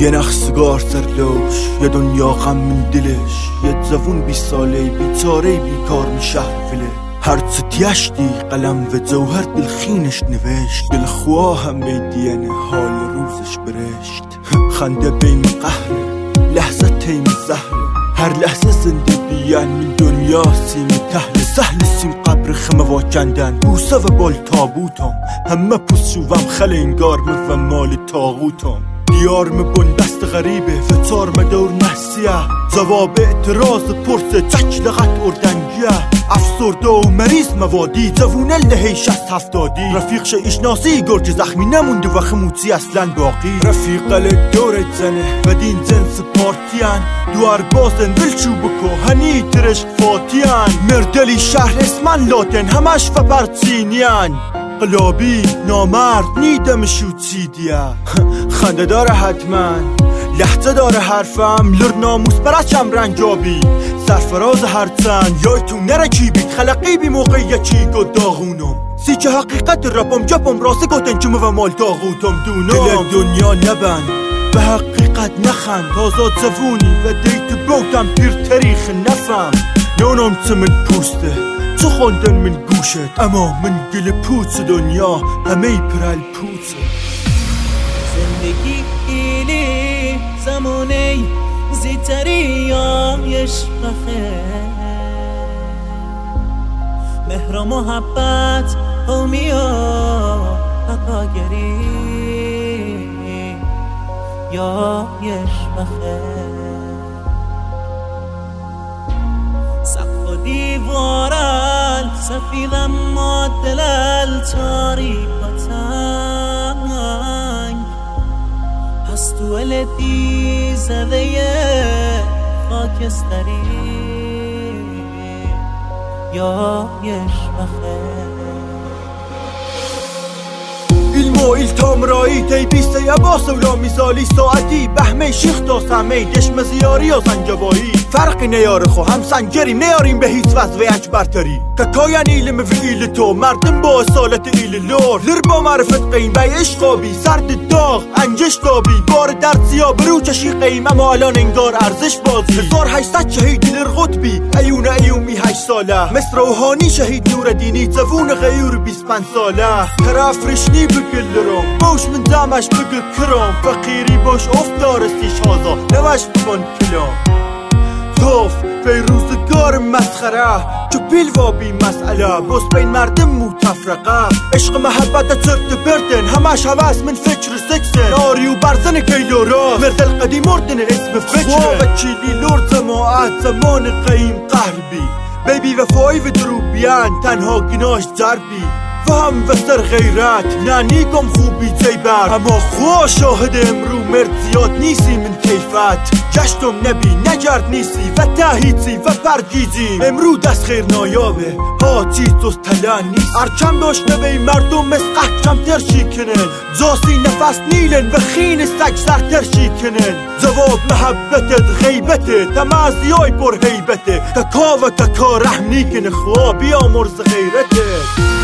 یه نخ سیگار سرلوش، یه دنیا غم من دلش، یه جوون 20 ساله بیچاره بیکار می شهر فله. هر چه تیشتی قلم و جوهر دلخینش نوشت، دلخواه هم بیدین حال روزش برشت. خنده بین قهر، لحظه تیم زهر، هر لحظه زنده بیان من دنیا سیم تهل. سهل سیم قبر خمه واکندن، بوسه و بال تابوتم، همه پوست شوم خل انگار و مال تاغوتم. دیار مبون دست غریبه فتار مدور نحسیه، جواب اعتراض پرسه چک لغت اردنگیه. افسرده و مریض موادی، جوونه لحه 60-70. رفیق شیشناسی گرج زخمی نمونده و خموچی اصلا باقی. رفیق دورت زنه و دین جنس پارتیان، دوار بازن دلچو بکو هنی ترشق فاتیان. مردلی شهر اسمن لاتن همش و برچینیان، قلابی نامرد نیدم شوچی دیا. خنده داره حتما لحظه داره حرفم، لر ناموس برچم رنجابی سرفراز هرچند. یایتون نرکی بید خلقی بی موقعی چی گد داغونم، سی که حقیقت رپم جپم راسته گوتن چمه و مال داغوتم دونم. دل دنیا نبند به حقیقت نخند، تازاد زفونی و دیت بوتم پیر تاریخ نفهم. نونم چه من پوسته چه خوندن من گوشت، اما من گل پوچ دنیا همه پرل پوچه. زندگی ایلی زمانی زیتری آیش بخیر، مهر و محبت قومی و پاکاگری یایش بخیر. سقف و دیوارل سفیدم معدلل تاریکاتنگ، پستوال دی زده خاکستری یایش بخیر. علم و ایلتام رایی تی بیسته یا با سولا میزالی، ساعتی بهمه شیخ تا سمه دشم زیاری یا زنجوایی. فرقی نیاره خو هم سنجریم نیاریم به هیچ وضع اج برتری. ککاین ایلم و ایل تو مردم با اصالت ایل لور، لر با معرفت قیم بی عشقابی سرد داغ انجش دابی. بار درد زیا برو چشی قیم اما الان انگار ارزش بازی. 1800 شهید لر قطبی ایون ایومی 8 ساله، مصر روحانی شهید نور دینی جوون غیور 25 ساله. طرف رشنی بگل رو باش من دمش بگل کرام، فقیری باش افتارستیش هازا نوش بکن کلام. توف فیروزگار مسخره چو پیلوا بی مسئله، بس بین مردم متفرقه. عشق محبت چرت بردن همش هوس من فکر سکسن، ناری و برزن کیلورا مرد القدیم مردن اسم فکره. خواب چیلی لور جماعت زمان قیم قهر بی بیبی وفایی و دروبیان تنها گناش جربی. فهم و سر غیرت نانیکم خوبی جیبر، اما خواه شاهد امرو مرد زیاد نیسی من کیفت. جشتم نبی نجرد نیسی و تهیتی و پرگیجی، امرو دست خیر نایابه ها چیز جز تلن نیست. ارچم داشته بی مردم مسقه کم ترشی کنن، جاسی نفس نیلن و خین سگ سر ترشی کنن. جواب محبتت غیبته تمازی های پر حیبته، ککا و ککا رحم نیکن خواه بیامرز غیرته.